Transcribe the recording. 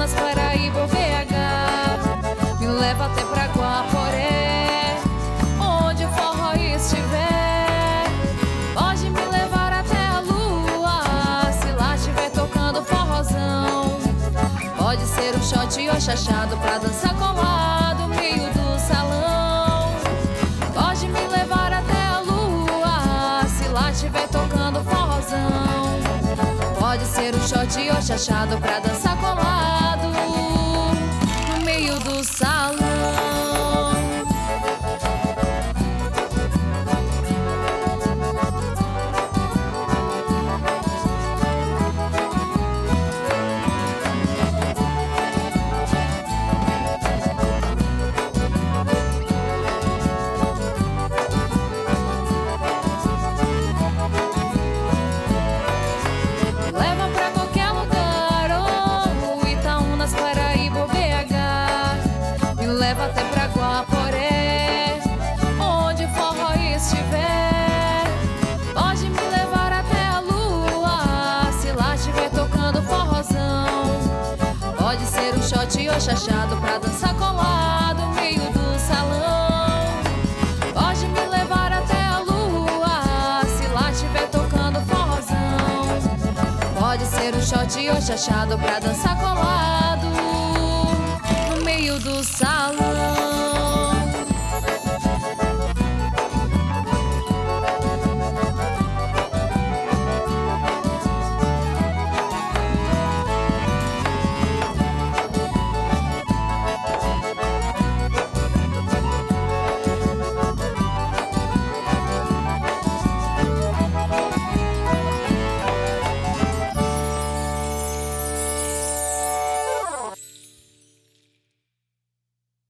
Itaúnas, Paraíba ou BH. Me leva até pra Guaporé, onde o forró estiver. Pode me levar até a lua, se lá estiver tocando forrozão. Pode ser um shot ou chachado pra dançar colado no meio do salão. Pode me levar até a lua, se lá estiver tocando forrozão. Pode ser um shot ou chachado pra dançar colado no meio do salão. Leva até pra Guaporé, onde o forró estiver. Pode me levar até a lua, se lá estiver tocando forrozão. Pode ser um shot ou chachado pra dançar colado no meio do salão. Pode me levar até a lua, se lá estiver tocando forrozão. Pode ser um shot ou chachado pra dançar colado